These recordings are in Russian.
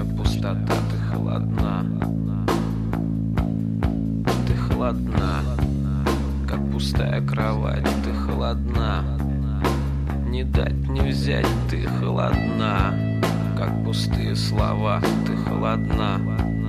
пустота, ты холодна. Ты холодна, как пустая кровать, ты холодна. Не дать, не взять, ты холодна, как пустые слова, ты холодна.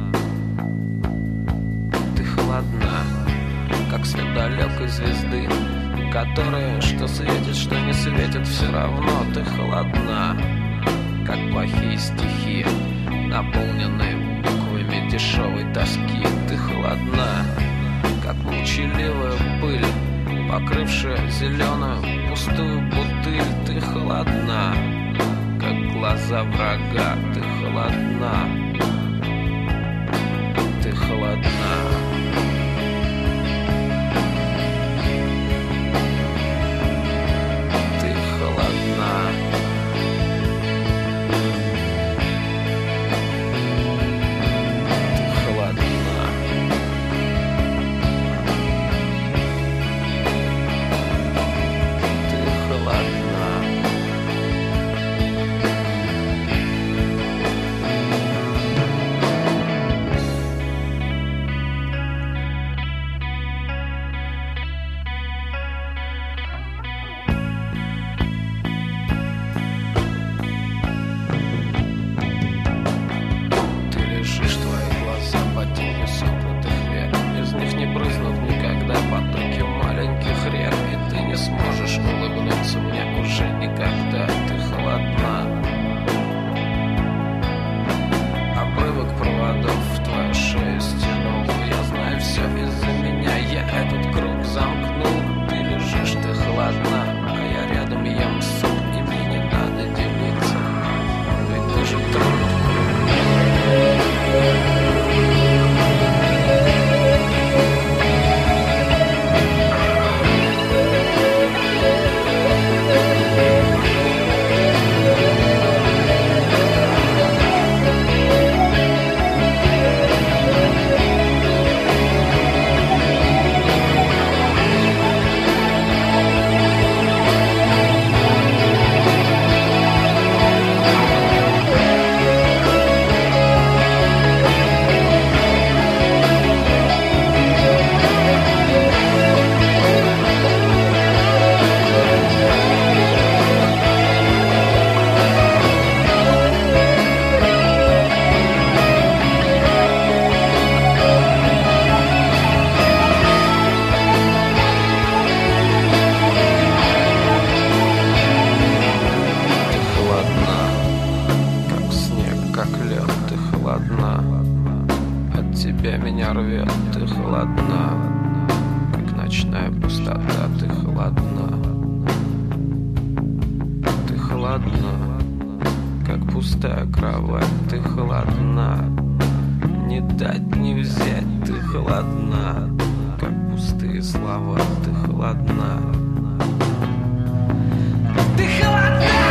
Ты холодна, как свет далекой звезды, которая что светит, что не светит, все равно ты холодна. Как плохие стихи, наполненные буквами дешевой тоски, ты холодна. Как молчаливая пыль, покрывшая зеленую пустую бутыль, ты холодна. Как глаза врага, ты холодна. Ты холодна. Ты холодна. Ты холодна. Ты холодна. Ты лежишь, твои глаза по тени сомкнутых век. Из них не брызнут никогда потоки маленьких рек. И ты не сможешь улыбнуться мне уже никогда. Ты холодна. Обрывок проводов в твою шею стянул. Я знаю все из-за меня, я этот круг замкнул. Ты лежишь, ты холодна, а я рядом ем суп, и мне не надо делиться. Ведь ты же труд. Ты холодна, как снег, как лед, ты холодна. От тебя меня рвет, ты холодна, как ночная пустота, ты холодна. Ты холодна, как пустая кровать, ты холодна. Не дать, не взять, ты холодна, как пустые слова, ты холодна. Ты холодна.